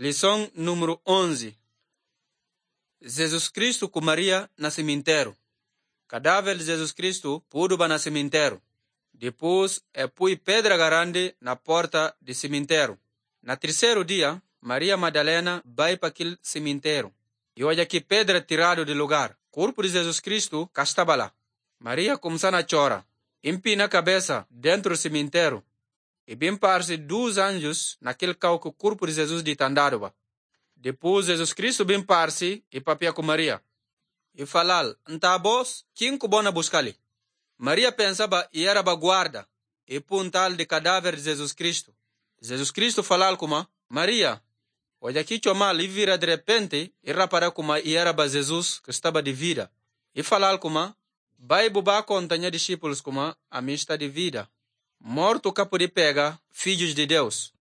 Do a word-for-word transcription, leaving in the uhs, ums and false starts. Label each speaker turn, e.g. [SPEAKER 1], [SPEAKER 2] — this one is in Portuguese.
[SPEAKER 1] Lição número onze. Jesus Cristo com Maria na cemitério. Cadáver de Jesus Cristo pudo na cemitério. Depois, é pui pedra grande na porta do cemitério. Na terceiro dia, Maria Madalena vai para aquele cemitério. E olha que pedra tirado do lugar. Corpo de Jesus Cristo cá estava lá. Maria começou a chorar. Empina a cabeça dentro do cemitério. E bem parece dois anjos naquele carro que o corpo de Jesus de tandado. Depois Jesus Cristo bem parece e papia com Maria. E falar, "Anta vós, quem que bona buscar-lhe?" Maria pensava e era ba guarda e puntal de cadáver de Jesus Cristo. Jesus Cristo falar como Maria, olha aqui chama e vira de repente e rapara como e era ba Jesus que estava de vida. E falar como vai bubar contanha discípulos como a mista de vida. Morto capo de pega, filhos de Deus.